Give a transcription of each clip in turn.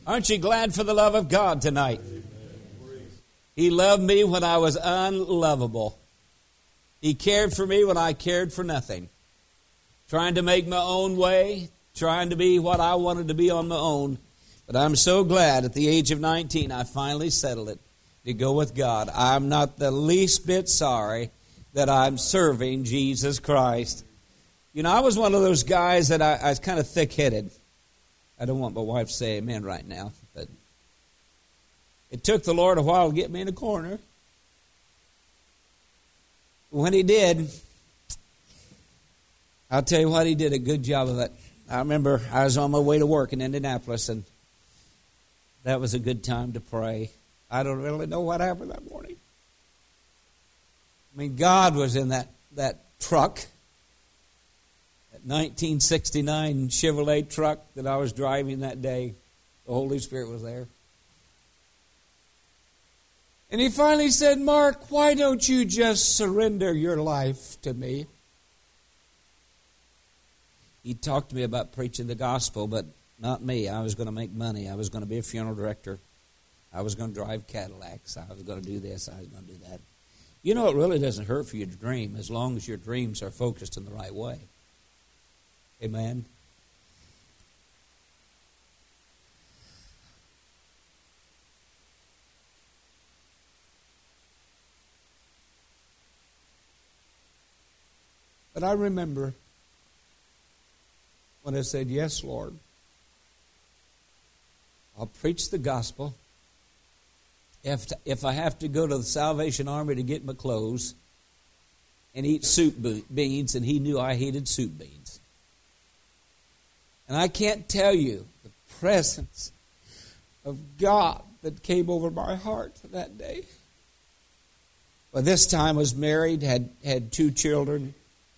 Aren't you glad for the love of God tonight? He loved me when I was unlovable. He cared for me when I cared for nothing. Trying to make my own way, trying to be what I wanted to be on my own. But I'm so glad at the age of 19 I finally settled it to go with God. I'm not the least bit sorry that I'm serving Jesus Christ. You know, I was one of those guys that I was kind of thick-headed. I don't want my wife to say amen right now, but it took the Lord a while to get me in a corner. When He did, I'll tell you what, He did a good job of it. I remember I was on my way to work in Indianapolis, and that was a good time to pray. I don't really know what happened that morning. I mean, God was in that truck, that 1969 Chevrolet truck that I was driving that day. The Holy Spirit was there. And He finally said, Mark, why don't you just surrender your life to me? He talked to me about preaching the gospel, but not me. I was going to make money. I was going to be a funeral director. I was going to drive Cadillacs. I was going to do this. I was going to do that. You know, it really doesn't hurt for you to dream as long as your dreams are focused in the right way. Amen. But I remember when I said, yes, Lord, I'll preach the gospel. If I have to go to the Salvation Army to get my clothes and eat soup beans, and He knew I hated soup beans. And I can't tell you the presence of God that came over my heart that day. By this time I was married, had 2 children.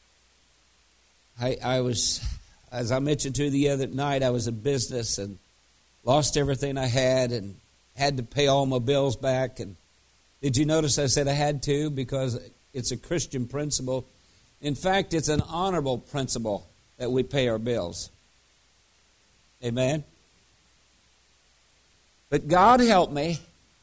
I was, as I mentioned to you the other night, I was in business and lost everything I had and had to pay all my bills back. And did you notice I said I had to? Because it's a Christian principle. In fact, it's an honorable principle that we pay our bills. Amen? But God helped me.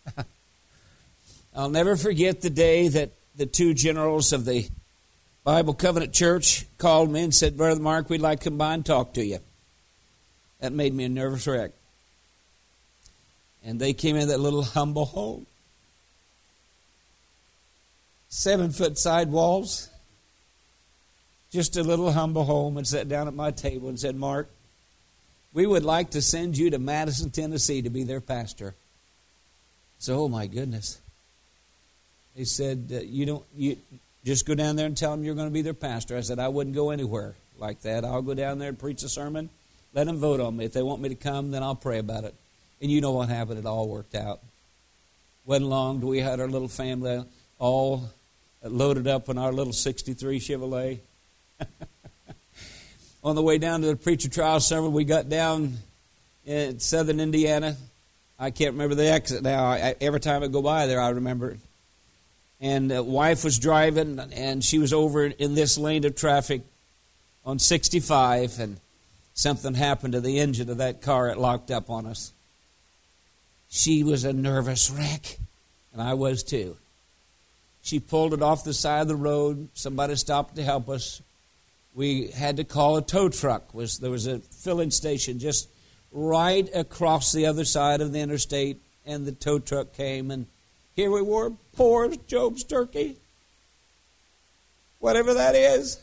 I'll never forget the day that the 2 generals of the Bible Covenant Church called me and said, Brother Mark, we'd like to come by and talk to you. That made me a nervous wreck. And they came in that little humble home. 7-foot side walls. Just a little humble home, and sat down at my table and said, Mark, we would like to send you to Madison, Tennessee to be their pastor. So, oh my goodness. They said, you just go down there and tell them you're going to be their pastor. I said, I wouldn't go anywhere like that. I'll go down there and preach a sermon. Let them vote on me. If they want me to come, then I'll pray about it. And you know what happened. It all worked out. Wasn't long till we had our little family all loaded up in our little 63 Chevrolet. On the way down to the preacher trial sermon, we got down in southern Indiana. I can't remember the exit now. Every time I go by there, I remember it. And wife was driving, and she was over in this lane of traffic on 65, and something happened to the engine of that car. It locked up on us. She was a nervous wreck, and I was too. She pulled it off the side of the road. Somebody stopped to help us. We had to call a tow truck. There was a filling station just right across the other side of the interstate, and the tow truck came, and here we were, poor as Job's turkey. Whatever that is.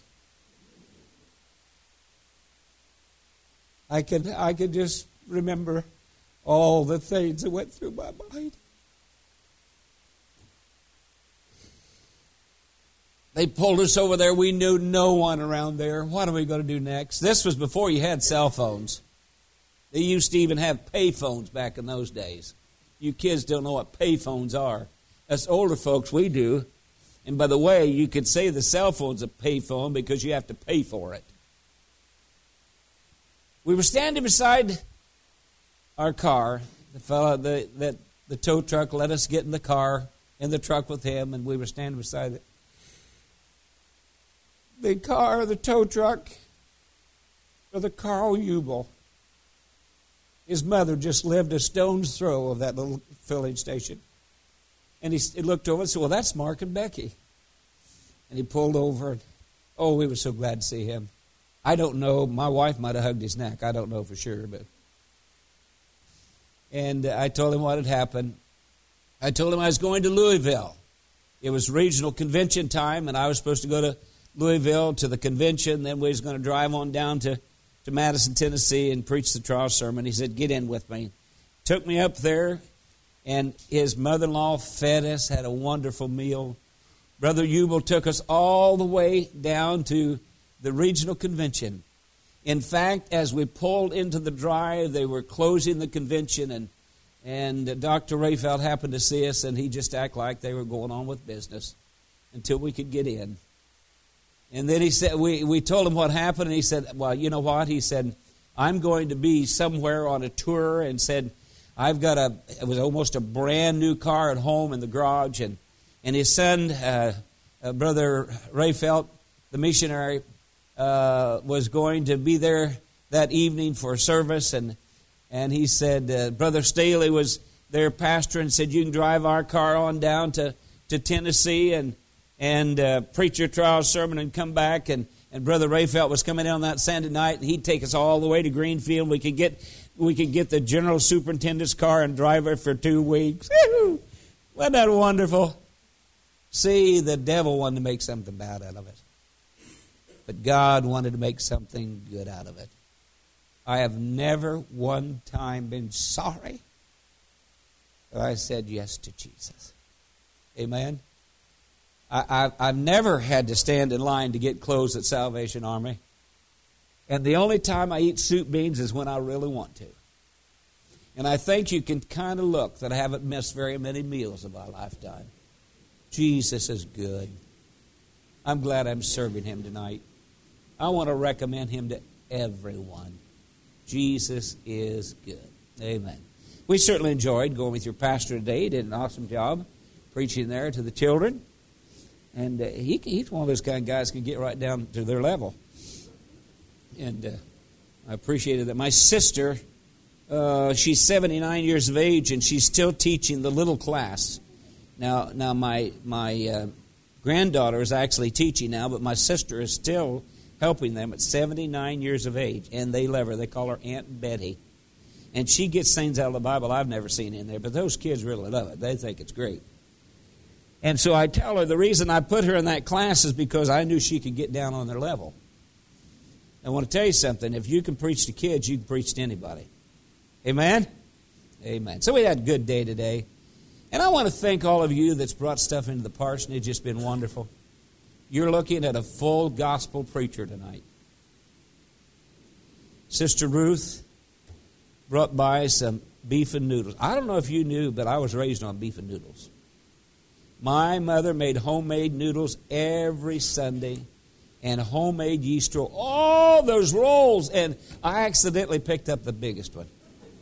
I could just remember all the things that went through my mind. They pulled us over there. We knew no one around there. What are we going to do next? This was before you had cell phones. They used to even have pay phones back in those days. You kids don't know what pay phones are. Us older folks, we do. And by the way, you could say the cell phone's a pay phone because you have to pay for it. We were standing beside our car. The fellow, the tow truck let us get in the car, in the truck with him, and we were standing beside it. The tow truck, Brother Carl Ubel, His mother just lived a stone's throw of that little filling station. And he looked over and said, well, that's Mark and Becky. And he pulled over. And, oh, we were so glad to see him. I don't know. My wife might have hugged his neck. I don't know for sure. And I told him what had happened. I told him I was going to Louisville. It was regional convention time, and I was supposed to go to Louisville to the convention. Then we was going to drive on down to Madison, Tennessee, and preach the trial sermon. He said, get in with me. Took me up there, and his mother-in-law fed us, had a wonderful meal. Brother Ubel took us all the way down to the regional convention. In fact, as we pulled into the drive, they were closing the convention, and Dr. Rayfeld happened to see us, and he just acted like they were going on with business until we could get in. And then he said, we told him what happened, and he said, well, you know what? He said, I'm going to be somewhere on a tour, and said, it was almost a brand new car at home in the garage, and his son, Brother Rayfeld, the missionary, was going to be there that evening for a service, and he said, Brother Staley was their pastor, and said, you can drive our car on down to Tennessee and preach your trial sermon and come back. And Brother Rayfeld was coming in on that Sunday night, and he'd take us all the way to Greenfield. We could get the general superintendent's car and drive her for 2 weeks. Woo-hoo! Wasn't that wonderful? See, the devil wanted to make something bad out of it. But God wanted to make something good out of it. I have never one time been sorry that I said yes to Jesus. Amen? I've never had to stand in line to get clothes at Salvation Army. And the only time I eat soup beans is when I really want to. And I think you can kind of look that I haven't missed very many meals in my lifetime. Jesus is good. I'm glad I'm serving Him tonight. I want to recommend Him to everyone. Jesus is good. Amen. We certainly enjoyed going with your pastor today. He did an awesome job preaching there to the children. And he's one of those kind of guys who can get right down to their level. And I appreciated that. My sister, she's 79 years of age, and she's still teaching the little class. Now my granddaughter is actually teaching now, but my sister is still helping them at 79 years of age, and they love her. They call her Aunt Betty. And she gets things out of the Bible I've never seen in there, but those kids really love it. They think it's great. And so I tell her the reason I put her in that class is because I knew she could get down on their level. I want to tell you something. If you can preach to kids, you can preach to anybody. Amen? Amen. So we had a good day today. And I want to thank all of you that's brought stuff into the parsonage. It's just been wonderful. You're looking at a full gospel preacher tonight. Sister Ruth brought by some beef and noodles. I don't know if you knew, but I was raised on beef and noodles. My mother made homemade noodles every Sunday and homemade yeast roll. All those rolls, and I accidentally picked up the biggest one.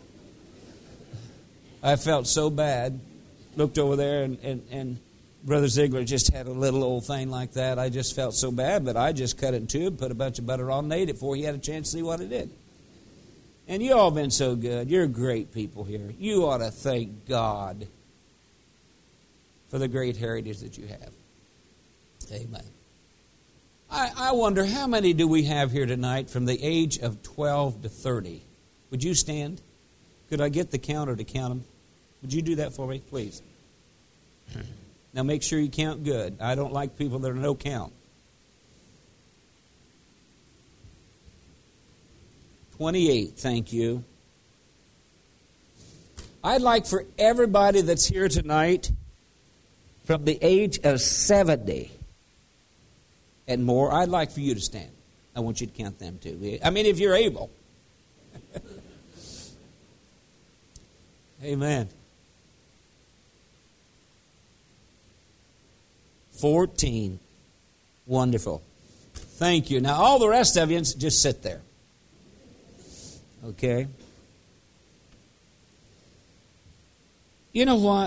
I felt so bad. Looked over there, and Brother Ziegler just had a little old thing like that. I just felt so bad, but I just cut it in two and put a bunch of butter on and ate it before he had a chance to see what it did. And you all been so good. You're great people here. You ought to thank God for the great heritage that you have. Amen. I wonder, how many do we have here tonight from the age of 12 to 30? Would you stand? Could I get the counter to count them? Would you do that for me, please? Now make sure you count good. I don't like people that are no count. 28, thank you. I'd like for everybody that's here tonight from the age of 70 and more, I'd like for you to stand. I want you to count them too. I mean, if you're able. Amen. 14. Wonderful. Thank you. Now, all the rest of you, just sit there. Okay? You know what?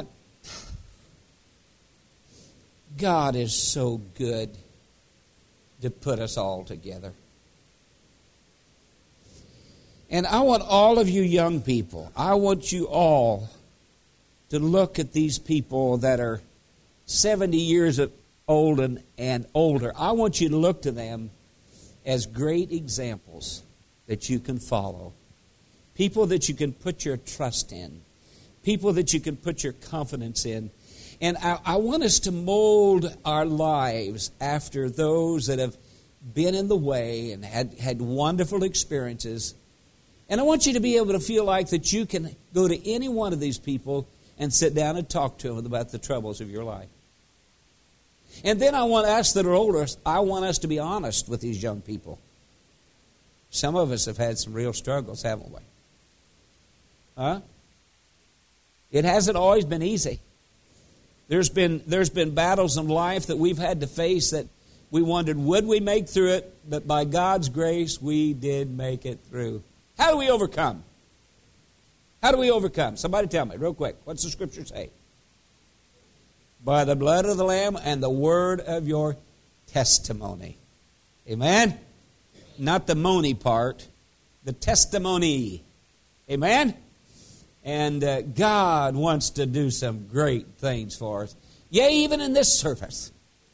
God is so good to put us all together. And I want all of you young people, I want you all to look at these people that are 70 years old and older. I want you to look to them as great examples that you can follow. People that you can put your trust in. People that you can put your confidence in. And I want us to mold our lives after those that have been in the way and had wonderful experiences. And I want you to be able to feel like that you can go to any one of these people and sit down and talk to them about the troubles of your life. And then I want us that are older, I want us to be honest with these young people. Some of us have had some real struggles, haven't we? Huh? It hasn't always been easy. There's been battles in life that we've had to face that we wondered, would we make through it? But by God's grace, we did make it through. How do we overcome? How do we overcome? Somebody tell me real quick. What's the Scripture say? By the blood of the Lamb and the word of your testimony. Amen? Not the money part. The testimony. Amen? And God wants to do some great things for us. Yea, even in this service.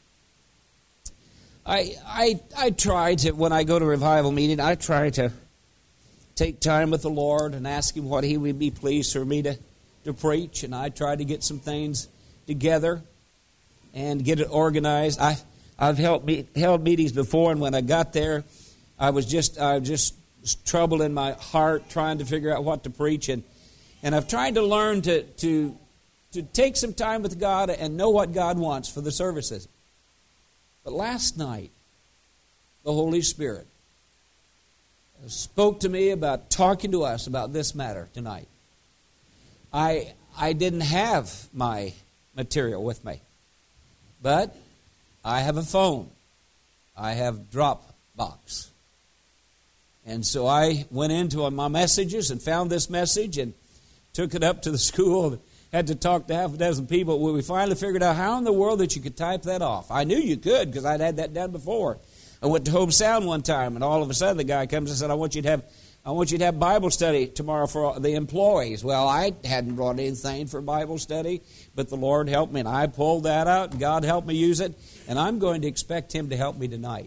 I try to, when I go to revival meeting, I try to take time with the Lord and ask Him what He would be pleased for me to preach. And I try to get some things together and get it organized. I've held meetings before, and when I got there, I was just troubled in my heart trying to figure out what to preach. And I've tried to learn to take some time with God and know what God wants for the services. But last night, the Holy Spirit spoke to me about talking to us about this matter tonight. I didn't have my material with me, but I have a phone. I have Dropbox. And so I went into my messages and found this message and took it up to the school. Had to talk to half a dozen people. We finally figured out how in the world that you could type that off. I knew you could because I'd had that done before. I went to Home Sound one time, and all of a sudden the guy comes and said, I want you to have Bible study tomorrow for the employees. Well, I hadn't brought anything for Bible study, but the Lord helped me, and I pulled that out, and God helped me use it, and I'm going to expect Him to help me tonight.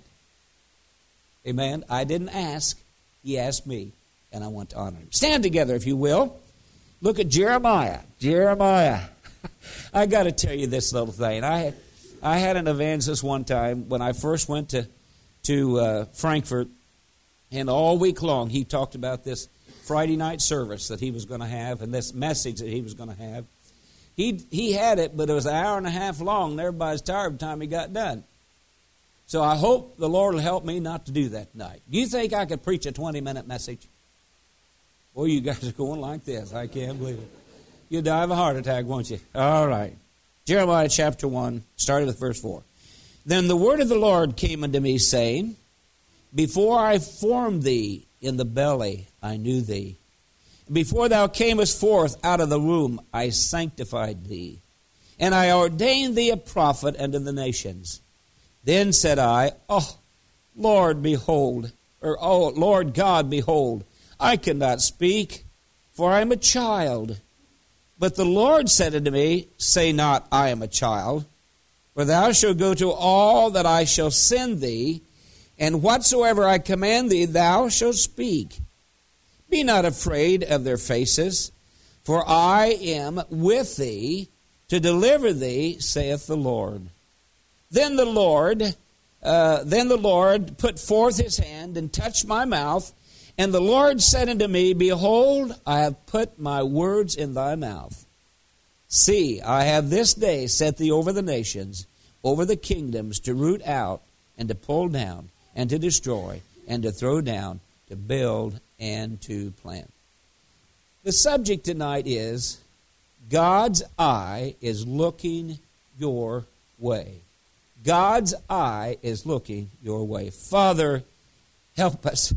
Amen? I didn't ask. He asked me, and I want to honor Him. Stand together, if you will. Look at Jeremiah. Jeremiah. I got to tell you this little thing. I had an evangelist one time when I first went to Frankfurt, and all week long he talked about this Friday night service that he was going to have and this message that he was going to have. He had it, but it was an hour and a half long, and everybody's tired by the time he got done. So I hope the Lord will help me not to do that tonight. Do you think I could preach a 20-minute message? Boy, you guys are going like this. I can't believe it. You'll die of a heart attack, won't you? All right. Jeremiah chapter 1, starting with verse 4. Then the word of the Lord came unto me, saying, Before I formed thee in the belly, I knew thee. Before thou camest forth out of the womb, I sanctified thee. And I ordained thee a prophet unto the nations. Then said I, Lord, behold, or Lord God, behold, I cannot speak, for I am a child. But the Lord said unto me, Say not, I am a child, for thou shalt go to all that I shall send thee, and whatsoever I command thee, thou shalt speak. Be not afraid of their faces, for I am with thee to deliver thee, saith the Lord. Then the Lord put forth his hand and touched my mouth, and the Lord said unto me, Behold, I have put my words in thy mouth. See, I have this day set thee over the nations, over the kingdoms, to root out, and to pull down, and to destroy, and to throw down, to build, and to plant. The subject tonight is, God's eye is looking your way. God's eye is looking your way. Father, help us.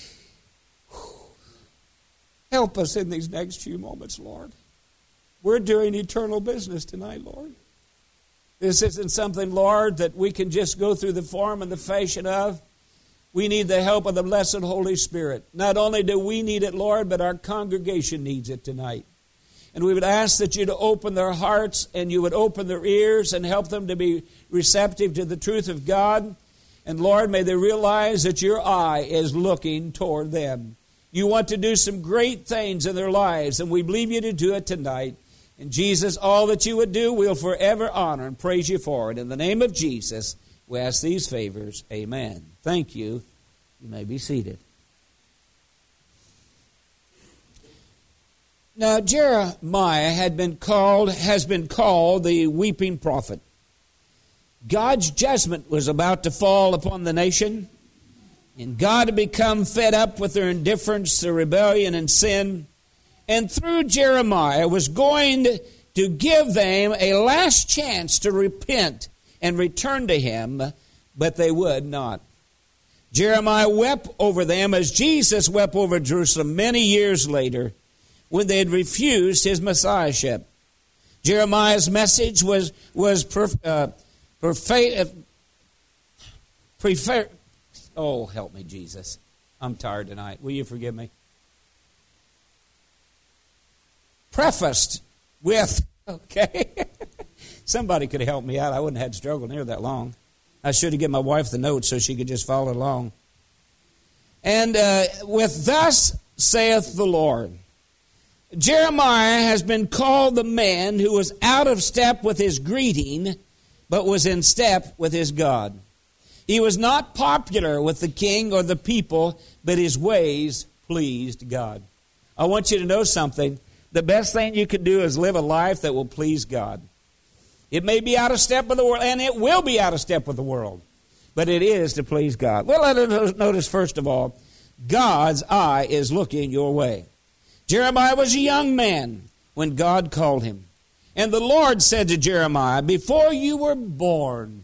Help us in these next few moments, Lord. We're doing eternal business tonight, Lord. This isn't something, Lord, that we can just go through the form and the fashion of. We need the help of the blessed Holy Spirit. Not only do we need it, Lord, but our congregation needs it tonight. And we would ask that you to open their hearts and you would open their ears and help them to be receptive to the truth of God. And Lord, may they realize that your eye is looking toward them. You want to do some great things in their lives, and we believe you to do it tonight. And Jesus, all that you would do, we'll forever honor and praise you for it. In the name of Jesus, we ask these favors. Amen. Thank you. You may be seated. Now, Jeremiah has been called the weeping prophet. God's judgment was about to fall upon the nation, and God had become fed up with their indifference, their rebellion, and sin, and through Jeremiah was going to give them a last chance to repent and return to him, but they would not. Jeremiah wept over them as Jesus wept over Jerusalem many years later when they had refused his messiahship. Jeremiah's message was oh, help me, Jesus. I'm tired tonight. Will you forgive me? Prefaced with, okay. Somebody could have helped me out. I wouldn't have had to struggle near that long. I should have given my wife the notes so she could just follow along. And with thus saith the Lord. Jeremiah has been called the man who was out of step with his greeting, but was in step with his God. He was not popular with the king or the people, but his ways pleased God. I want you to know something. The best thing you can do is live a life that will please God. It may be out of step with the world, and it will be out of step with the world, but it is to please God. Well, let us notice, first of all, God's eye is looking your way. Jeremiah was a young man when God called him. And the Lord said to Jeremiah, before you were born,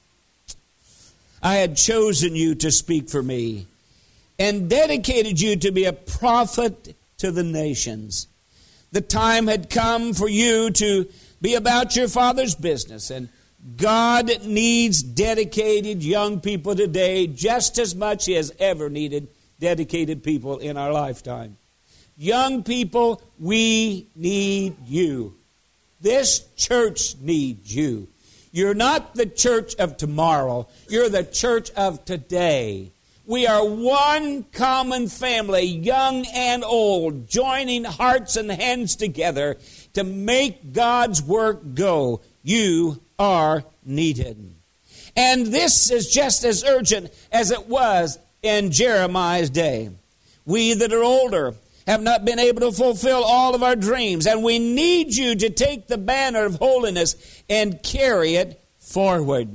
I had chosen you to speak for me and dedicated you to be a prophet to the nations. The time had come for you to be about your Father's business. And God needs dedicated young people today just as much as He has ever needed dedicated people in our lifetime. Young people, we need you. This church needs you. You're not the church of tomorrow. You're the church of today. We are one common family, young and old, joining hearts and hands together to make God's work go. You are needed. And this is just as urgent as it was in Jeremiah's day. We that are older have not been able to fulfill all of our dreams, and we need you to take the banner of holiness and carry it forward.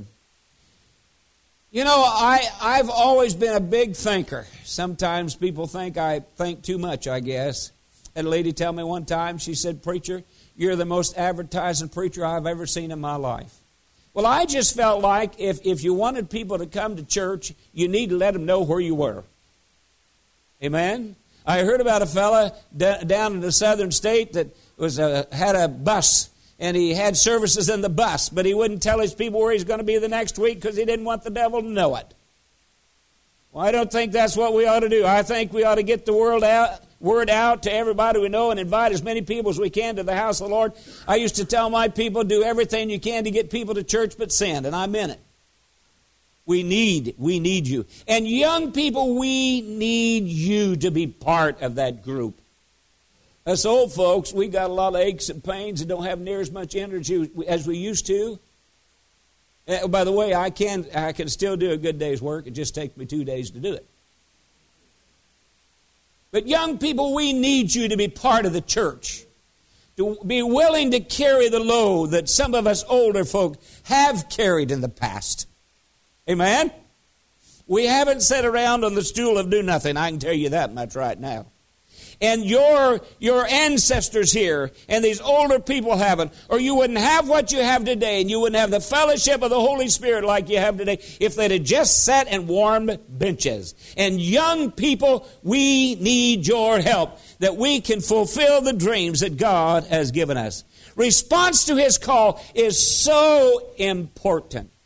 You know, I've always been a big thinker. Sometimes people think I think too much, I guess. Had a lady tell me one time, she said, "Preacher, you're the most advertising preacher I've ever seen in my life." Well, I just felt like if you wanted people to come to church, you need to let them know where you were. Amen? I heard about a fella down in the southern state that had a bus, and he had services in the bus, but he wouldn't tell his people where he's going to be the next week because he didn't want the devil to know it. Well, I don't think that's what we ought to do. I think we ought to get the word out to everybody we know and invite as many people as we can to the house of the Lord. I used to tell my people, do everything you can to get people to church but sin, and I meant it. We need you. And young people, we need you to be part of that group. Us old folks, we got a lot of aches and pains and don't have near as much energy as we used to. By the way, I can still do a good day's work. It just takes me 2 days to do it. But young people, we need you to be part of the church. To be willing to carry the load that some of us older folk have carried in the past. Amen? We haven't sat around on the stool of do nothing. I can tell you that much right now. And your ancestors here and these older people haven't, or you wouldn't have what you have today, and you wouldn't have the fellowship of the Holy Spirit like you have today if they'd have just sat and warmed benches. And young people, we need your help that we can fulfill the dreams that God has given us. Response to His call is so important.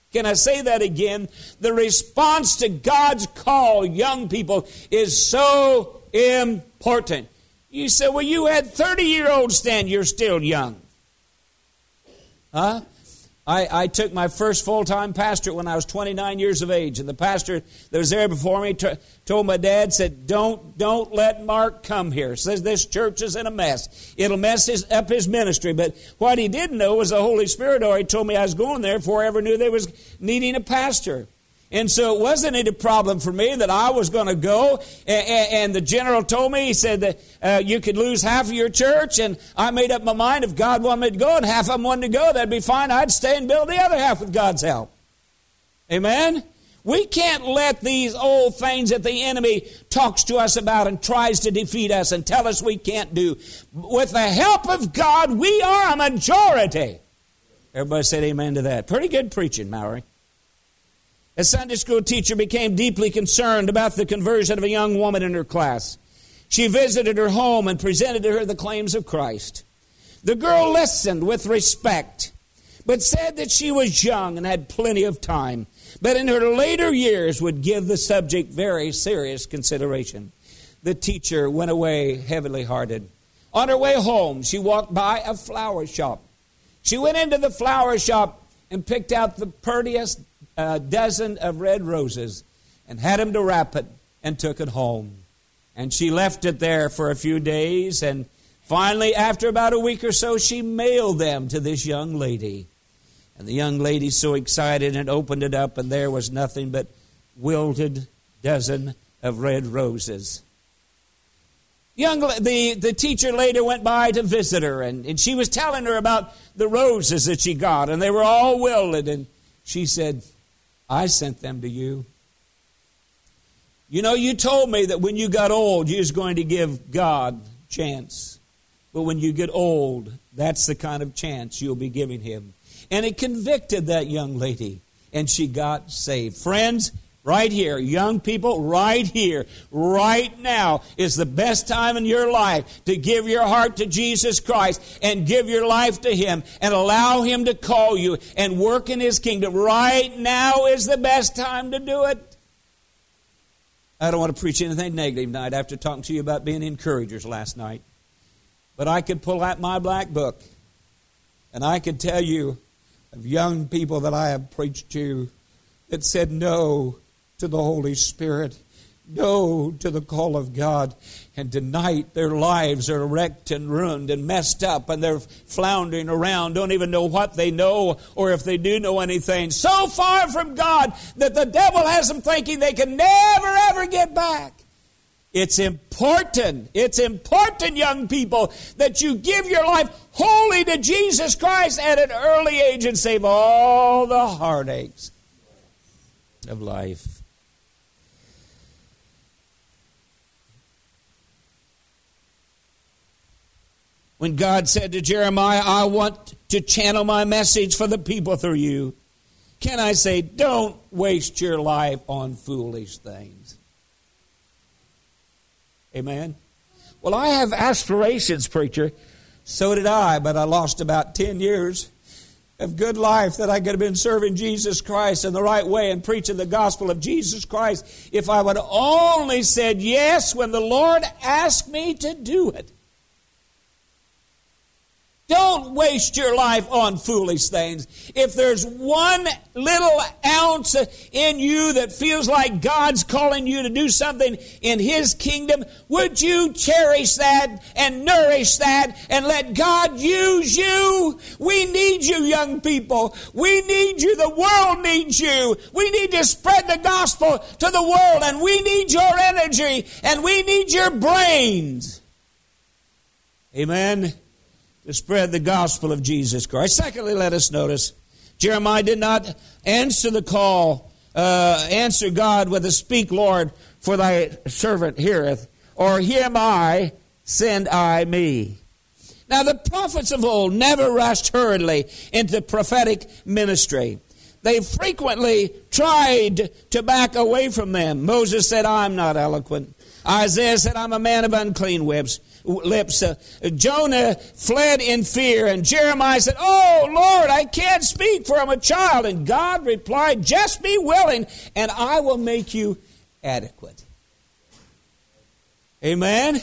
Can I say that again? The response to God's call, young people, is so important. You say, well, you had 30-year-olds stand, you're still young. Huh? I took my first full-time pastorate when I was 29 years of age, and the pastor that was there before me told my dad, said, don't let Mark come here. Says this church is in a mess. It'll mess up his ministry. But what he didn't know was the Holy Spirit already told me I was going there before I ever knew they was needing a pastor. And so it wasn't any problem for me that I was going to go. And the general told me, he said that you could lose half of your church. And I made up my mind, if God wanted me to go and half of them wanted to go, that'd be fine. I'd stay and build the other half with God's help. Amen? We can't let these old things that the enemy talks to us about and tries to defeat us and tell us we can't do. With the help of God, we are a majority. Everybody said amen to that. Pretty good preaching, Mallory. A Sunday school teacher became deeply concerned about the conversion of a young woman in her class. She visited her home and presented to her the claims of Christ. The girl listened with respect, but said that she was young and had plenty of time, but in her later years would give the subject very serious consideration. The teacher went away heavily hearted. On her way home, she walked by a flower shop. She went into the flower shop and picked out the prettiest dozen of red roses and had him to wrap it and took it home. And she left it there for a few days, and finally, after about a week or so, she mailed them to this young lady. And the young lady, so excited, and opened it up, and there was nothing but wilted dozen of red roses. The teacher later went by to visit her, and she was telling her about the roses that she got, and they were all wilted, and she said, I sent them to you. You know, you told me that when you got old, you was going to give God a chance. But when you get old, that's the kind of chance you'll be giving him. And it convicted that young lady, and she got saved. Friends, right here, young people, right here, right now is the best time in your life to give your heart to Jesus Christ and give your life to him and allow him to call you and work in his kingdom. Right now is the best time to do it. I don't want to preach anything negative tonight after talking to you about being encouragers last night. But I could pull out my black book and I could tell you of young people that I have preached to that said no to the Holy Spirit, no to the call of God. And tonight their lives are wrecked and ruined and messed up, and they're floundering around, don't even know what they know or if they do know anything. So far from God that the devil has them thinking they can never ever get back. It's important, young people, that you give your life wholly to Jesus Christ at an early age and save all the heartaches of life. When God said to Jeremiah, I want to channel my message for the people through you, can I say, don't waste your life on foolish things. Amen? Well, I have aspirations, preacher. So did I, but I lost about 10 years of good life that I could have been serving Jesus Christ in the right way and preaching the gospel of Jesus Christ if I would only said yes when the Lord asked me to do it. Don't waste your life on foolish things. If there's one little ounce in you that feels like God's calling you to do something in His kingdom, would you cherish that and nourish that and let God use you? We need you, young people. We need you. The world needs you. We need to spread the gospel to the world, and we need your energy, and we need your brains. Amen. To spread the gospel of Jesus Christ. Secondly, let us notice, Jeremiah did not answer the call, answer God with a speak, Lord, for thy servant heareth, or here am I, send I me. Now, the prophets of old never rushed hurriedly into prophetic ministry. They frequently tried to back away from them. Moses said, I'm not eloquent. Isaiah said, I'm a man of unclean lips. lips. Jonah fled in fear, and Jeremiah said, "Oh, Lord, I can't speak, for I'm a child." And God replied, "Just be willing, and I will make you adequate." Amen?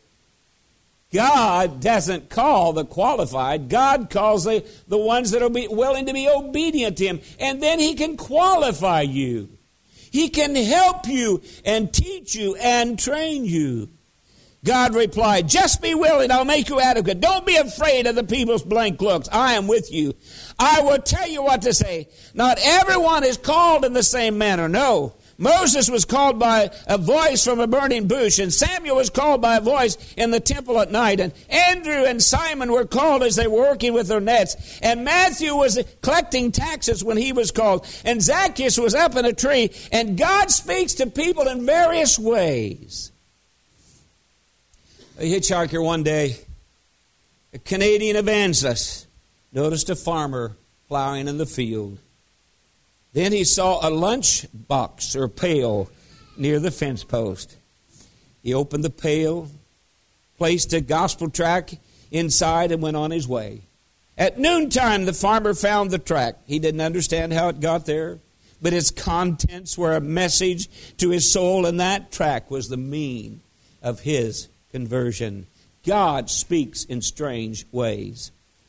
God doesn't call the qualified. God calls the ones that are willing to be obedient to Him. And then He can qualify you. He can help you and teach you and train you. God replied, "Just be willing, I'll make you adequate. Don't be afraid of the people's blank looks. I am with you. I will tell you what to say." Not everyone is called in the same manner. No. Moses was called by a voice from a burning bush, and Samuel was called by a voice in the temple at night, and Andrew and Simon were called as they were working with their nets, and Matthew was collecting taxes when he was called, and Zacchaeus was up in a tree, and God speaks to people in various ways. A hitchhiker one day, a Canadian evangelist, noticed a farmer plowing in the field. Then he saw a lunch box or pail near the fence post. He opened the pail, placed a gospel tract inside, and went on his way. At noontime, the farmer found the tract. He didn't understand how it got there, but its contents were a message to his soul, and that tract was the mean of his conversion. God speaks in strange ways.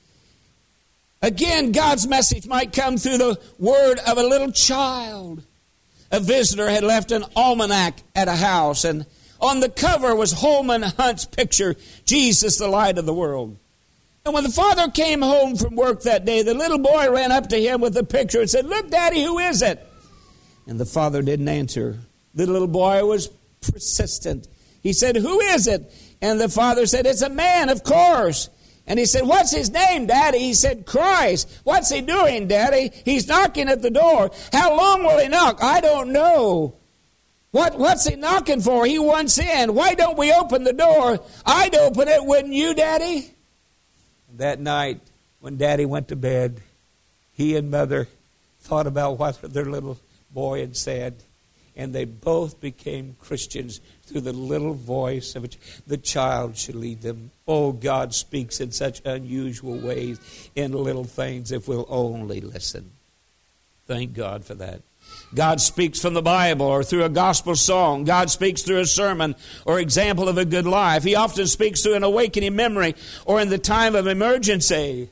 Again, God's message might come through the word of a little child. A visitor had left an almanac at a house, and on the cover was Holman Hunt's picture, Jesus, the light of the world. And when the father came home from work that day, the little boy ran up to him with the picture and said, "Look, Daddy, who is it?" And the father didn't answer. The little boy was persistent. He said, "Who is it?" And the father said, "It's a man, of course." And he said, "What's his name, Daddy?" He said, "Christ." "What's he doing, Daddy?" "He's knocking at the door." "How long will he knock?" "I don't know." What's he knocking for?" "He wants in." "Why don't we open the door?" "I'd open it, wouldn't you, Daddy?" That night, when Daddy went to bed, he and Mother thought about what their little boy had said. And they both became Christians through the little voice of which the child should lead them. Oh, God speaks in such unusual ways in little things if we'll only listen. Thank God for that. God speaks from the Bible or through a gospel song. God speaks through a sermon or example of a good life. He often speaks through an awakening memory or in the time of emergency.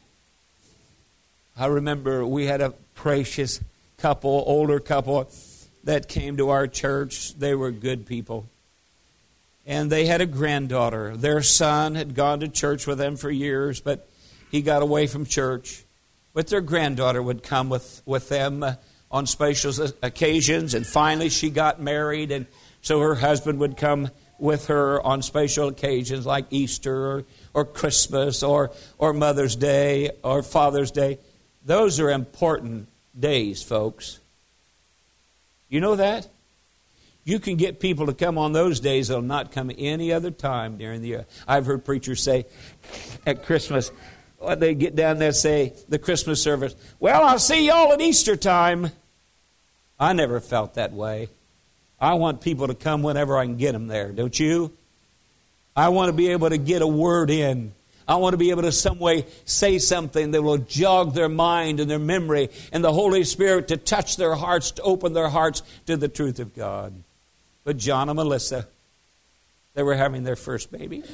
I remember we had a precious couple, older couple, that came to our church. They were good people. And they had a granddaughter. Their son had gone to church with them for years, but he got away from church. But their granddaughter would come with them on special occasions, and finally she got married, and so her husband would come with her on special occasions like Easter or Christmas or Mother's Day or Father's Day. Those are important days, folks. You know that? You can get people to come on those days that will not come any other time during the year. I've heard preachers say at Christmas, when they get down there, say, the Christmas service, "Well, I'll see y'all at Easter time." I never felt that way. I want people to come whenever I can get them there, don't you? I want to be able to get a word in. I want to be able to some way say something that will jog their mind and their memory and the Holy Spirit to touch their hearts, to open their hearts to the truth of God. But John and Melissa, they were having their first baby.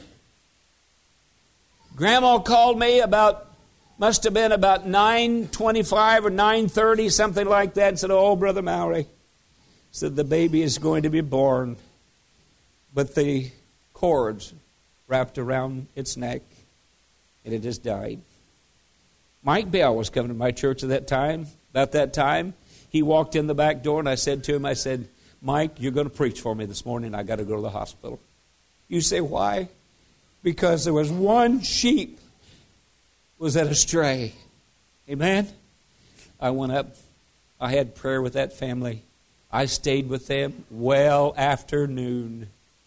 Grandma called me must have been about 9:25 or 9:30, something like that, and said, "Oh, Brother Mowry," said, "the baby is going to be born, but the cords wrapped around its neck, and it has died." Mike Bell was coming to my church at that time. About that time, he walked in the back door, and I said to him, "Mike, you're going to preach for me this morning. I got to go to the hospital." You say, why? Because there was one sheep was at a stray. Amen? I went up. I had prayer with that family. I stayed with them well after noon.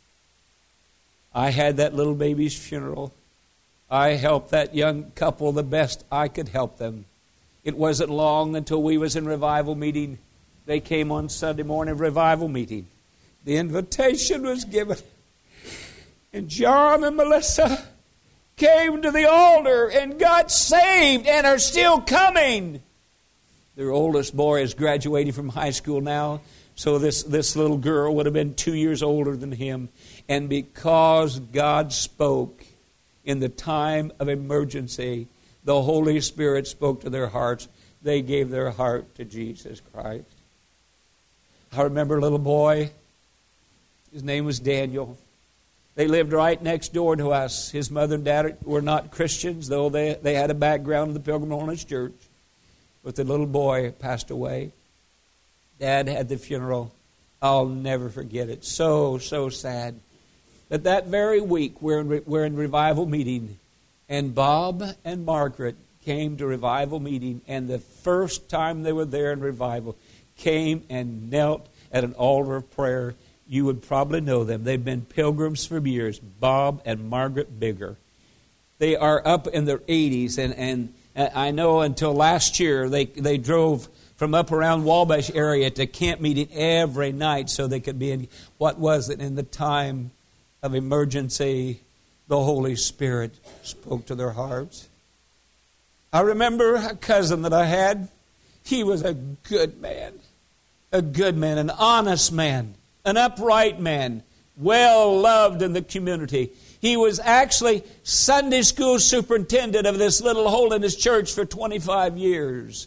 I had that little baby's funeral. I helped that young couple the best I could help them. It wasn't long until we was in revival meeting. They came on Sunday morning revival meeting. The invitation was given. And John and Melissa came to the altar and got saved and are still coming. Their oldest boy is graduating from high school now. So this little girl would have been 2 years older than him. And because God spoke in the time of emergency, the Holy Spirit spoke to their hearts. They gave their heart to Jesus Christ. I remember a little boy. His name was Daniel. They lived right next door to us. His mother and dad were not Christians, though they had a background in the Pilgrim Holiness Church. But the little boy passed away. Dad had the funeral. I'll never forget it. So sad. But that very week, we're in revival meeting, and Bob and Margaret came to revival meeting, and the first time they were there in revival, came and knelt at an altar of prayer. You would probably know them. They've been pilgrims for years, Bob and Margaret Bigger. They are up in their 80s, and I know until last year they drove from up around Wabash area to camp meeting every night so they could be in, what was it, in the time of emergency, the Holy Spirit spoke to their hearts. I remember a cousin that I had. He was a good man, an honest man, an upright man, well loved in the community. He was actually Sunday school superintendent of this little holiness church for 25 years.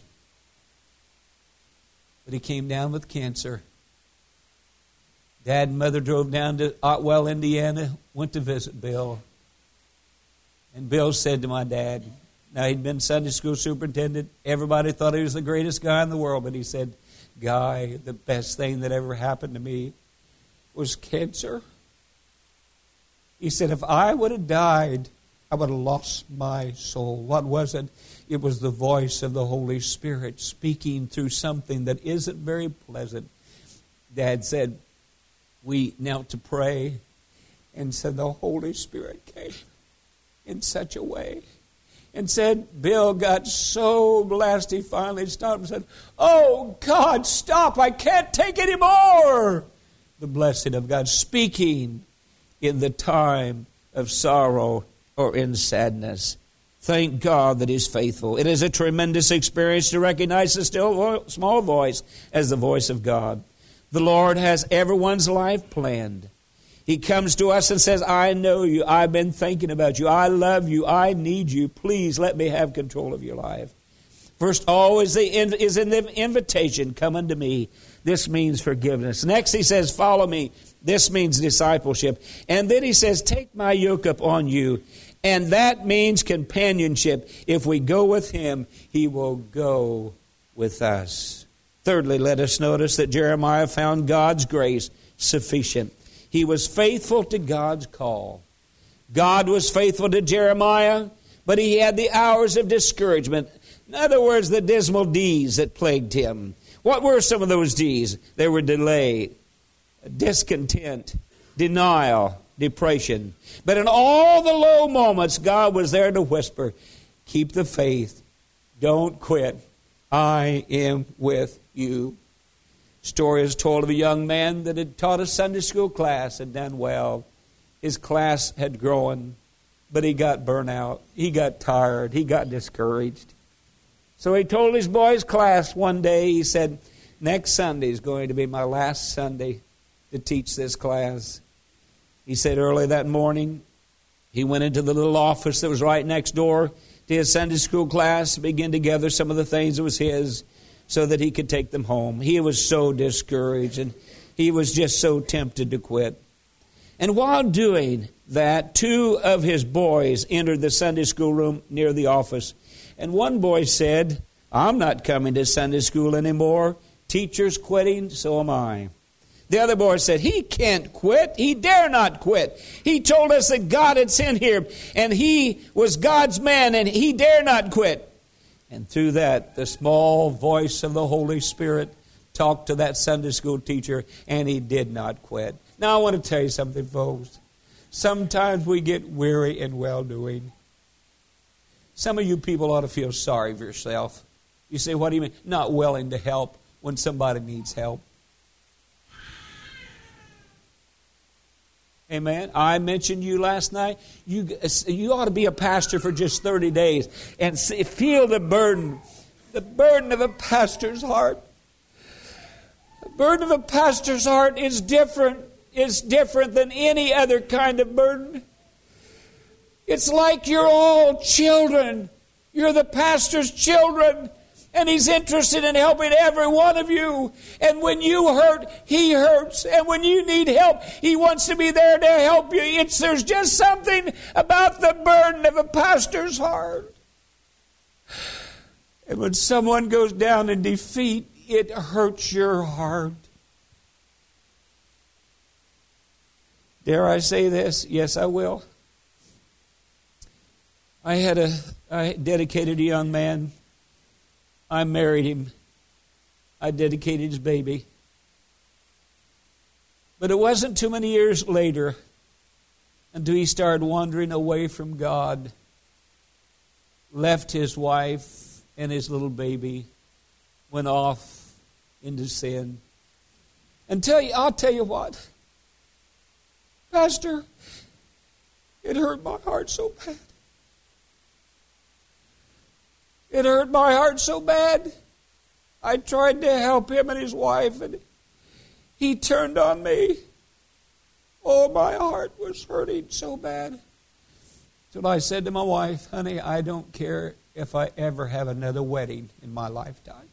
But he came down with cancer. Dad and Mother drove down to Otwell, Indiana, went to visit Bill. And Bill said to my dad, now he'd been Sunday school superintendent. Everybody thought he was the greatest guy in the world. But he said, Guy, the best thing that ever happened to me was cancer. He said, if I would have died, I would have lost my soul. What was it? It was the voice of the Holy Spirit speaking through something that isn't very pleasant. Dad said, we knelt to pray and said the Holy Spirit came in such a way. And said, Bill got so blessed he finally stopped and said, oh God, stop, I can't take any more. The blessing of God speaking in the time of sorrow or in sadness. Thank God that He's faithful. It is a tremendous experience to recognize the still small voice as the voice of God. The Lord has everyone's life planned. He comes to us and says, I know you. I've been thinking about you. I love you. I need you. Please let me have control of your life. First, always is in the invitation, come unto me. This means forgiveness. Next, He says, follow me. This means discipleship. And then He says, take my yoke up on you. And that means companionship. If we go with Him, He will go with us. Thirdly, let us notice that Jeremiah found God's grace sufficient. He was faithful to God's call. God was faithful to Jeremiah, but he had the hours of discouragement. In other words, the dismal deeds that plagued him. What were some of those deeds? They were delay, discontent, denial, depression. But in all the low moments, God was there to whisper, keep the faith. Don't quit. I am with you. Story is told of a young man that had taught a Sunday school class and done well. His class had grown, but he got burnt out. He got tired. He got discouraged. So he told his boys' class one day, he said, next Sunday is going to be my last Sunday to teach this class. He said early that morning, he went into the little office that was right next door to his Sunday school class, began to gather some of the things that was his, so that he could take them home. He was so discouraged, and he was just so tempted to quit. And while doing that, two of his boys entered the Sunday school room near the office. And one boy said, I'm not coming to Sunday school anymore. Teacher's quitting, so am I. The other boy said, he can't quit. He dare not quit. He told us that God had sent him, and he was God's man, and he dare not quit. And through that, the small voice of the Holy Spirit talked to that Sunday school teacher, and he did not quit. Now, I want to tell you something, folks. Sometimes we get weary in well-doing. Some of you people ought to feel sorry for yourself. You say, what do you mean? Not willing to help when somebody needs help. Amen. I mentioned you last night. You ought to be a pastor for just 30 days and feel the burden of a pastor's heart. The burden of a pastor's heart is different. It's different than any other kind of burden. It's like you're all children. You're the pastor's children. And he's interested in helping every one of you. And when you hurt, he hurts. And when you need help, he wants to be there to help you. There's just something about the burden of a pastor's heart. And when someone goes down in defeat, it hurts your heart. Dare I say this? Yes, I will. I dedicated a young man. I married him. I dedicated his baby. But it wasn't too many years later until he started wandering away from God, left his wife and his little baby, went off into sin. I'll tell you what, Pastor, it hurt my heart so bad. It hurt my heart so bad. I tried to help him and his wife, and he turned on me. Oh, my heart was hurting so bad. So I said to my wife, honey, I don't care if I ever have another wedding in my lifetime.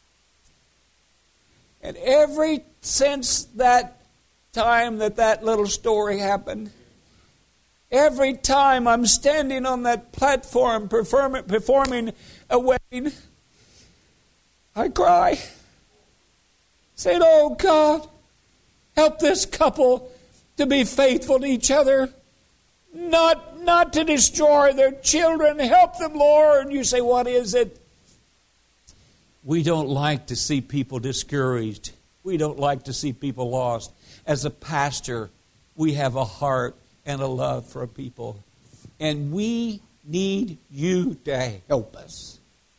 And since that time that little story happened, every time I'm standing on that platform performing a wedding, I cry, saying, oh God, help this couple to be faithful to each other, not to destroy their children. Help them, Lord. You say, what is it? We don't like to see people discouraged. We don't like to see people lost. As a pastor, we have a heart and a love for people. And we need you to help us.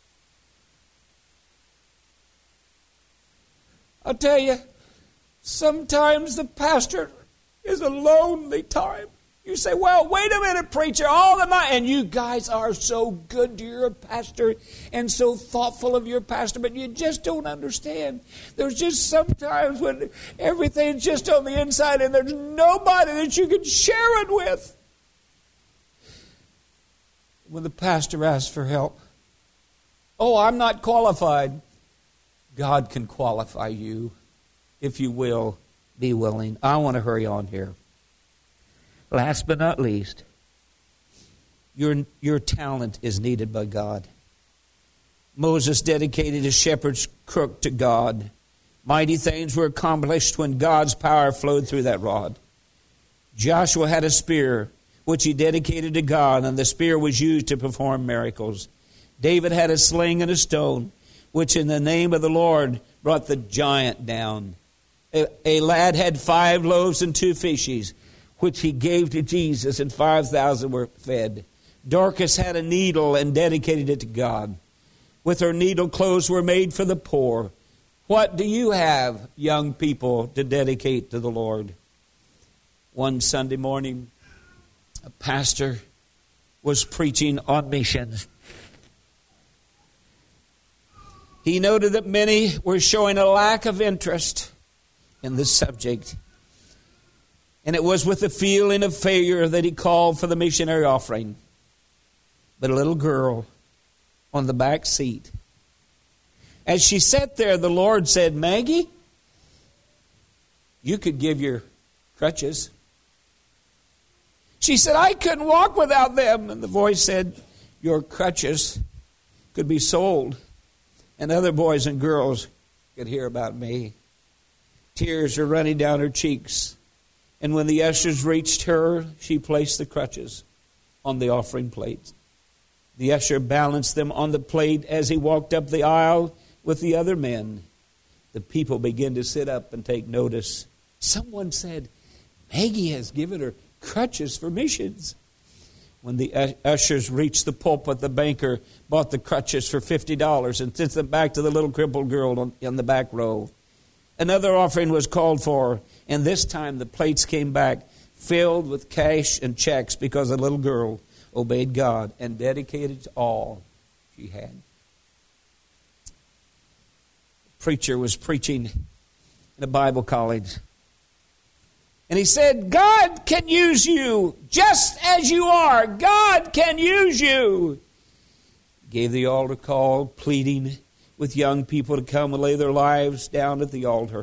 I'll tell you, sometimes the pastor is a lonely time. You say, well, wait a minute, preacher, and you guys are so good to your pastor and so thoughtful of your pastor, but you just don't understand. There's just sometimes when everything's just on the inside and there's nobody that you can share it with. When the pastor asks for help, oh, I'm not qualified. God can qualify you if you will be willing. I want to hurry on here. Last but not least, your talent is needed by God. Moses dedicated his shepherd's crook to God. Mighty things were accomplished when God's power flowed through that rod. Joshua had a spear, which he dedicated to God, and the spear was used to perform miracles. David had a sling and a stone, which in the name of the Lord brought the giant down. A lad had 5 loaves and 2 fishes, which he gave to Jesus, and 5,000 were fed. Dorcas had a needle and dedicated it to God. With her needle, clothes were made for the poor. What do you have, young people, to dedicate to the Lord? One Sunday morning, a pastor was preaching on missions. He noted that many were showing a lack of interest in this subject. And it was with a feeling of failure that he called for the missionary offering. But a little girl on the back seat, as she sat there, the Lord said, Maggie, you could give your crutches. She said, I couldn't walk without them. And the voice said, your crutches could be sold, and other boys and girls could hear about me. Tears are running down her cheeks. And when the ushers reached her, she placed the crutches on the offering plate. The usher balanced them on the plate as he walked up the aisle with the other men. The people began to sit up and take notice. Someone said, Maggie has given her crutches for missions. When the ushers reached the pulpit, the banker bought the crutches for $50 and sent them back to the little crippled girl in the back row. Another offering was called for, and this time the plates came back filled with cash and checks because a little girl obeyed God and dedicated all she had. The preacher was preaching in a Bible college. And he said, God can use you just as you are. God can use you. Gave the altar call, pleading with young people to come and lay their lives down at the altar.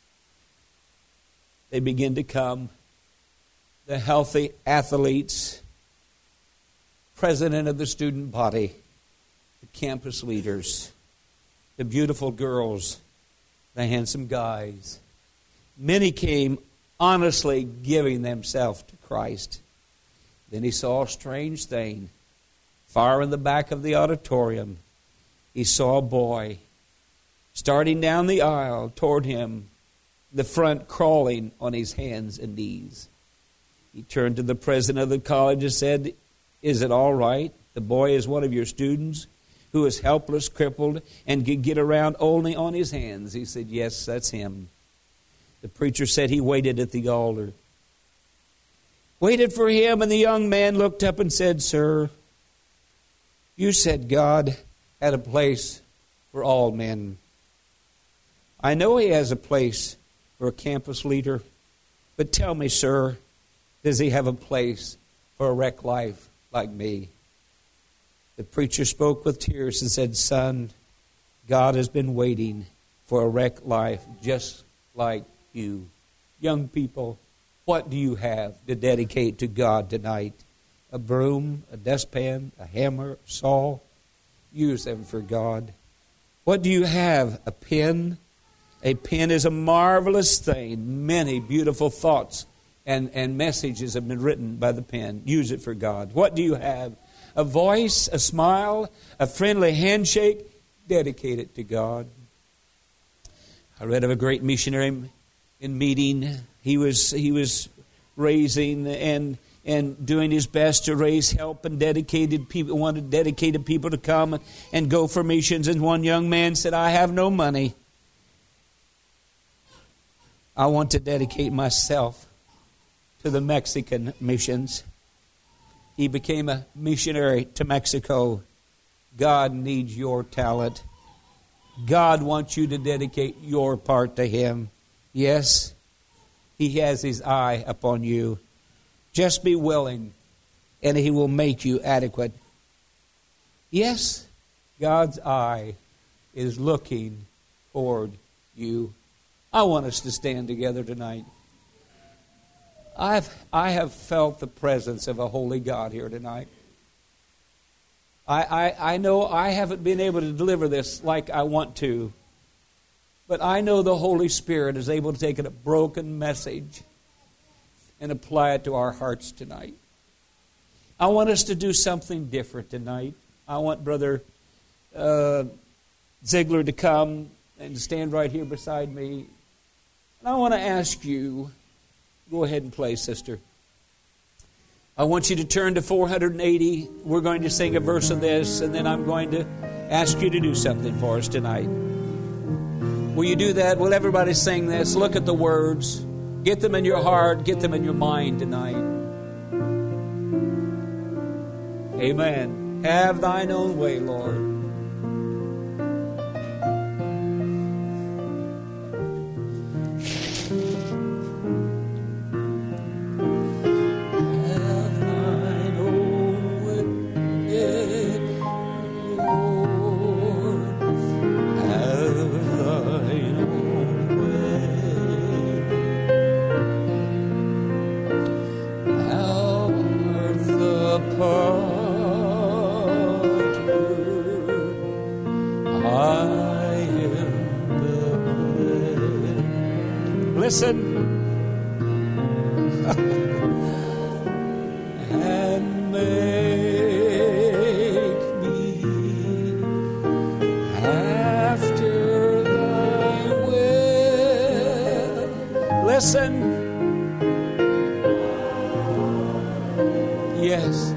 They begin to come. The healthy athletes, president of the student body, the campus leaders, the beautiful girls, the handsome guys. Many came honestly giving themselves to Christ. Then he saw a strange thing. Far in the back of the auditorium, he saw a boy starting down the aisle toward him, the front crawling on his hands and knees. He turned to the president of the college and said, is it all right? The boy is one of your students who is helpless, crippled, and can get around only on his hands. He said, yes, that's him. The preacher said he waited at the altar. Waited for him, and the young man looked up and said, sir, you said God had a place for all men. I know he has a place for a campus leader, but tell me, sir, does he have a place for a wrecked life like me? The preacher spoke with tears and said, son, God has been waiting for a wrecked life just like you. Young people, what do you have to dedicate to God tonight? A broom, a dustpan, a hammer, a saw? Use them for God. What do you have? A pen? A pen is a marvelous thing. Many beautiful thoughts and messages have been written by the pen. Use it for God. What do you have? A voice, a smile, a friendly handshake? Dedicate it to God. I read of a great missionary in meeting. He was raising and doing his best to raise help, and wanted dedicated people to come and go for missions. And one young man said, I have no money. I want to dedicate myself to the Mexican missions. He became a missionary to Mexico. God needs your talent. God wants you to dedicate your part to Him. Yes, He has His eye upon you. Just be willing, and He will make you adequate. Yes, God's eye is looking toward you. I want us to stand together tonight. I have felt the presence of a holy God here tonight. I know I haven't been able to deliver this like I want to, but I know the Holy Spirit is able to take a broken message and apply it to our hearts tonight. I want us to do something different tonight. I want Brother Ziegler to come and stand right here beside me. And I want to ask you, go ahead and play, sister. I want you to turn to 480. We're going to sing a verse of this, and then I'm going to ask you to do something for us tonight. Will you do that? Will everybody sing this? Look at the words. Get them in your heart. Get them in your mind tonight. Amen. Have thine own way, Lord. Listen. And make me after thy will. Listen. Yes.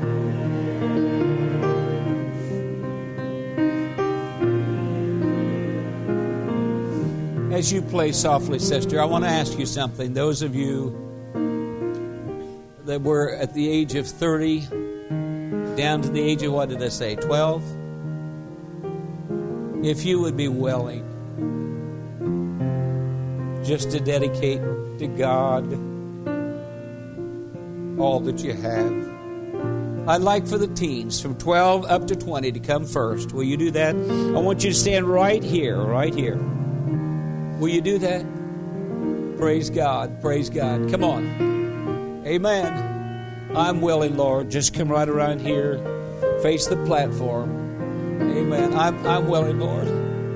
As you play softly, sister, I want to ask you something. Those of you that were at the age of 30 down to the age of, what did I say, 12? If you would be willing just to dedicate to God all that you have. I'd like for the teens from 12 up to 20 to come first. Will you do that? I want you to stand right here, right here. Will you do that? Praise God, praise God. Come on. Amen. I'm willing, Lord. Just come right around here. Face the platform. Amen. I'm willing, Lord.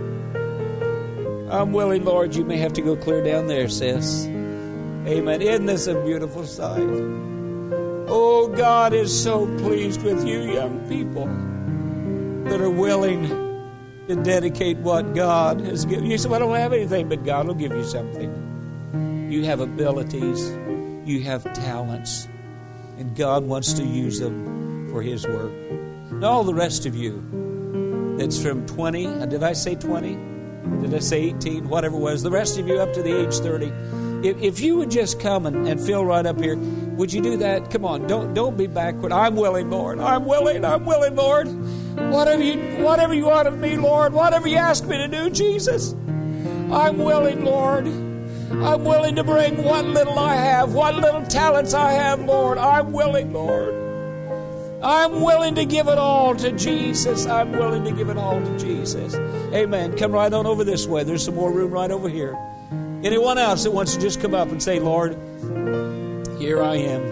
I'm willing, Lord. You may have to go clear down there, sis. Amen. Isn't this a beautiful sight? Oh, God is so pleased with you young people that are willing to dedicate what God has given. You say, well, I don't have anything, but God will give you something. You have abilities. You have talents. And God wants to use them for His work. And all the rest of you that's from 20, did I say 20? Did I say 18? Whatever it was. The rest of you up to the age 30. If you would just come and fill right up here, would you do that? Come on, don't be backward. I'm willing, Lord. I'm willing, Lord. Whatever you want of me, Lord. Whatever you ask me to do, Jesus. I'm willing, Lord. I'm willing to bring what little I have, what little talents I have, Lord. I'm willing, Lord. I'm willing to give it all to Jesus. I'm willing to give it all to Jesus. Amen. Come right on over this way. There's some more room right over here. Anyone else that wants to just come up and say, Lord, here I am.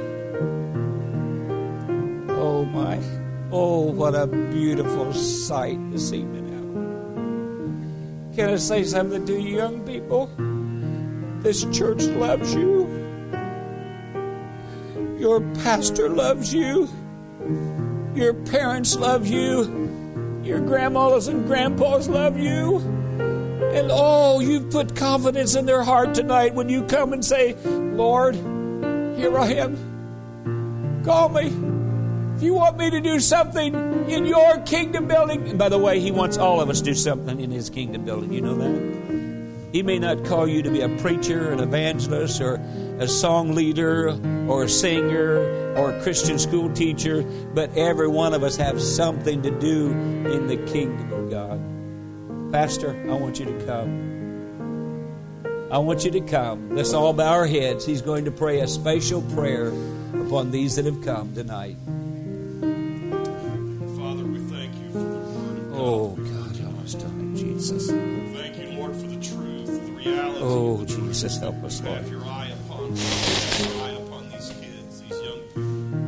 Oh, my. Oh, what a beautiful sight this evening now. Can I say something to you young people? This church loves you. Your pastor loves you. Your parents love you. Your grandmas and grandpas love you. And oh, you've put confidence in their heart tonight when you come and say, Lord, here I am. Call me. If you want me to do something in your kingdom building. And by the way, He wants all of us to do something in His kingdom building. You know that? He may not call you to be a preacher, an evangelist, or a song leader, or a singer, or a Christian school teacher, but every one of us have something to do in the kingdom of God. Pastor, I want you to come. I want you to come. Let's all bow our heads. He's going to pray a special prayer upon these that have come tonight. Father, we thank you for the word of God. Oh, God, help us tonight, Jesus. Thank you, Lord, for the truth, the reality. Oh, Jesus, help us, Lord. Have your eye upon these kids, these young people.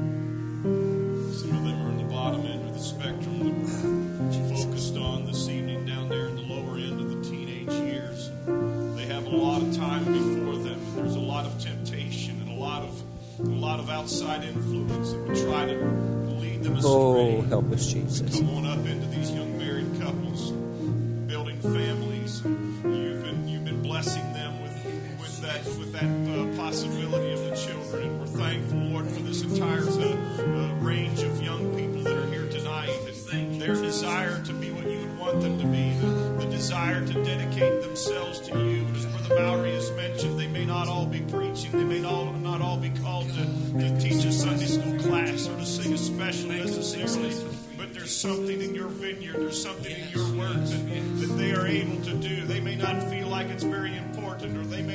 Some of them are in the bottom end of the spectrum that we're focused on this evening down there in the lower end of the teenage years. They have a lot of time before them, and there's a lot of temptation and a lot of outside influence that would try to lead them astray. Oh, help us, Jesus. Come on up into these young married couples, building families. You've been blessing them with that possibility of the children, and we're thankful, Lord, for this entire range of young people that are here tonight, and their desire to be what you would want them to be, the desire to dedicate themselves to you. As Brother Bowery has mentioned, they may not all be preaching, they may not all be called to teach a Sunday school class or to sing a special necessarily, but there's something in your vineyard, there's something in your work that they are able to do. They may not feel like it's very important, or they may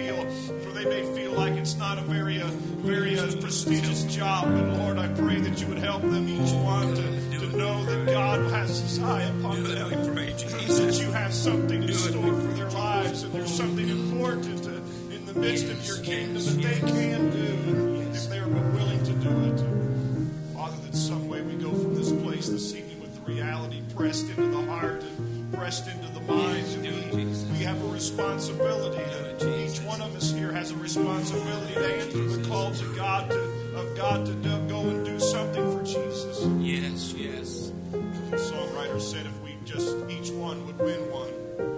feel like it's not a very prestigious job, but Lord, I pray that you would help them, each one, to know that God has His eye upon them, that you have something in store for their lives, and there's something important in the midst of your kingdom that they can do if they are willing to do it. Father, that some way we go from this place this evening with the reality pressed into the heart and pressed into the minds, and we have a responsibility. Each one of us here has a responsibility to answer the calls of God to go and do something for Jesus. Yes, yes. The songwriter said if we just each one would win one.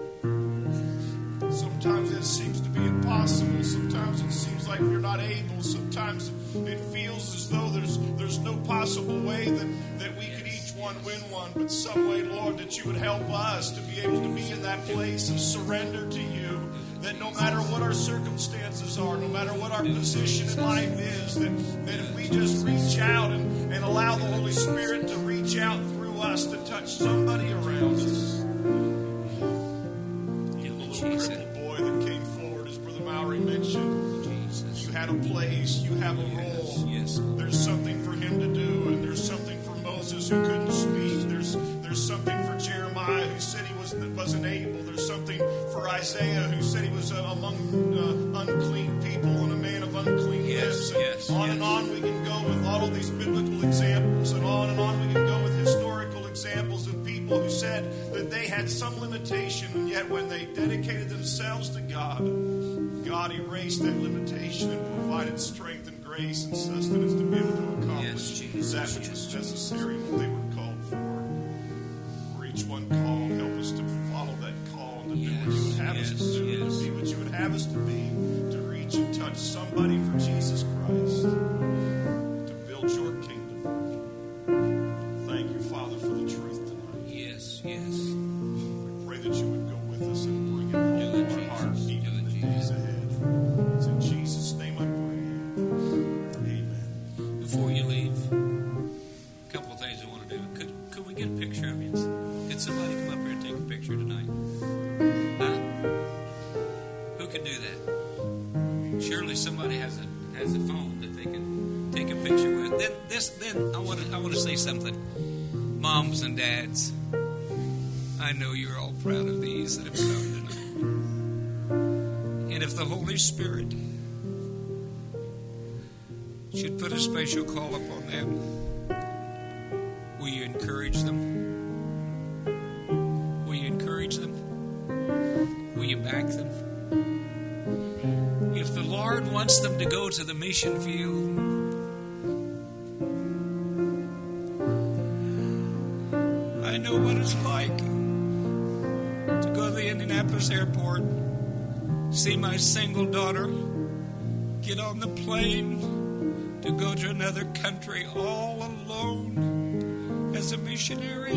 Sometimes it seems to be impossible. Sometimes it seems like we're not able. Sometimes it feels as though there's no possible way that we could each one win one. But some way, Lord, that you would help us to be able to be in that place of surrender to you, that no matter what our circumstances are, no matter what our position in life is, that if we just reach out and allow the Holy Spirit to reach out through us to touch somebody around us. The little crippled boy that came forward, as Brother Mowry mentioned, you had a place, you have a role. There's something for him to do, and there's something for Moses who couldn't speak. There's something for Jeremiah who said he wasn't able. There's something for Isaiah who said he was among unclean people and a man of unclean lips. And on we can go with all of these biblical examples, and on we can go with historical examples of people who said that they had some limitation, and yet when they dedicated themselves to God, God erased that limitation and provided strength and grace and sustenance to be able to accomplish that which was necessary and what they were called for. For each one called, help us to follow that call and to do what you would have us to do, to be what you would have us to be, to reach and touch somebody for Jesus Christ, to build your kingdom. Thank you, Father, for the truth tonight. Yes. We pray that you would go with us and bring it home to our hearts, even in the days ahead. It's in Jesus' name I pray. Amen. Before you leave, a couple of things I want to do. Could we get a picture of you? Could somebody come up here and take a picture tonight? Huh? Who can do that? Surely somebody has a phone that they can take a picture with. Then I want to say something. Moms and dads, I know you're all proud of these that have come tonight. And if the Holy Spirit should put a special call upon them, will you encourage them? Will you encourage them? Will you back them? If the Lord wants them to go to the mission field, I know what it's like to go to the Indianapolis airport, see my single daughter get on the plane to go to another country all alone as a missionary.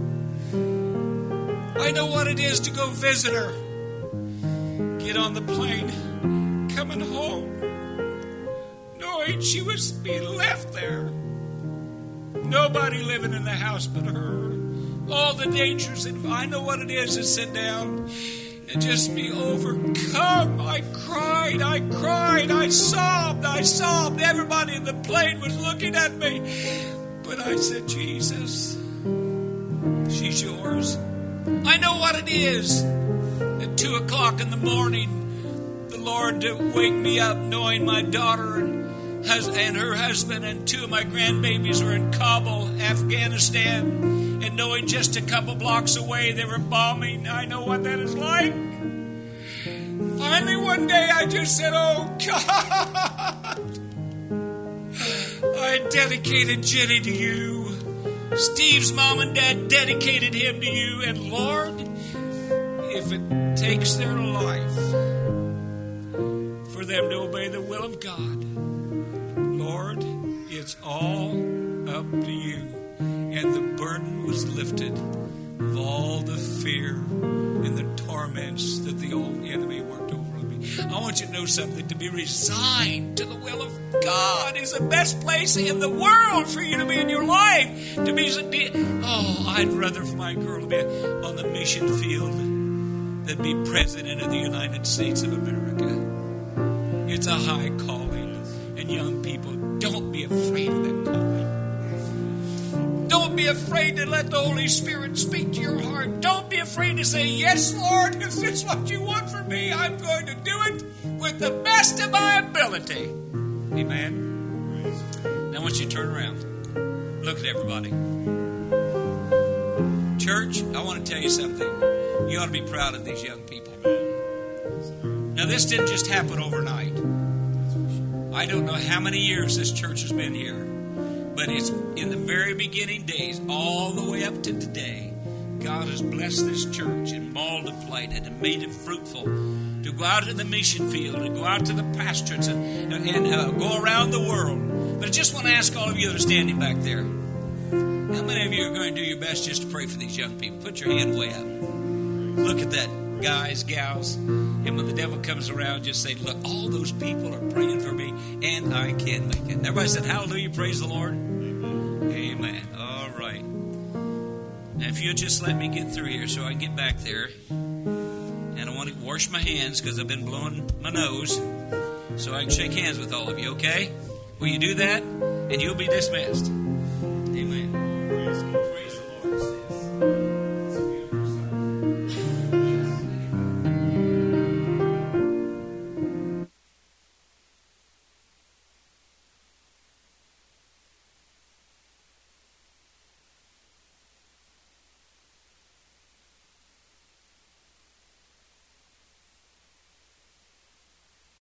I know what it is to go visit her, get on the plane, coming home, knowing she was being left there. Nobody living in the house but her. All the dangers, and I know what it is to sit down and just be overcome. I cried, I sobbed. Everybody in the plane was looking at me. But I said, Jesus, she's yours. I know what it is at 2 o'clock in the morning, the Lord to wake me up knowing my daughter and her husband and 2 of my grandbabies were in Kabul, Afghanistan. And knowing just a couple blocks away they were bombing. I know what that is like. Finally one day I just said, oh God, I dedicated Jenny to you. Steve's mom and dad dedicated him to you. And Lord, if it takes their life for them to obey the will of God, Lord, it's all up to you. And the burden was lifted of all the fear and the torments that the old enemy worked over on me. I want you to know something. To be resigned to the will of God is the best place in the world for you to be in your life. I'd rather for my girl to be on the mission field than be president of the United States of America. It's a high calling. And young people, don't be afraid of that calling. Don't be afraid to let the Holy Spirit speak to your heart. Don't be afraid to say, yes, Lord, if this is what you want from me, I'm going to do it with the best of my ability. Amen. Now I want you to turn around. Look at everybody. Church, I want to tell you something. You ought to be proud of these young people. Now this didn't just happen overnight. I don't know how many years this church has been here. But it's in the very beginning days, all the way up to today, God has blessed this church and multiplied it and made it fruitful to go out to the mission field and go out to the pastorates and go around the world. But I just want to ask all of you that are standing back there, how many of you are going to do your best just to pray for these young people? Put your hand way up. Look at that guys, gals. And when the devil comes around, just say, look, all those people are praying for me, and I can't make it. Everybody said, hallelujah, praise the Lord. Amen. All right. Now, if you'll just let me get through here so I can get back there. And I want to wash my hands because I've been blowing my nose so I can shake hands with all of you, okay? Will you do that? And you'll be dismissed.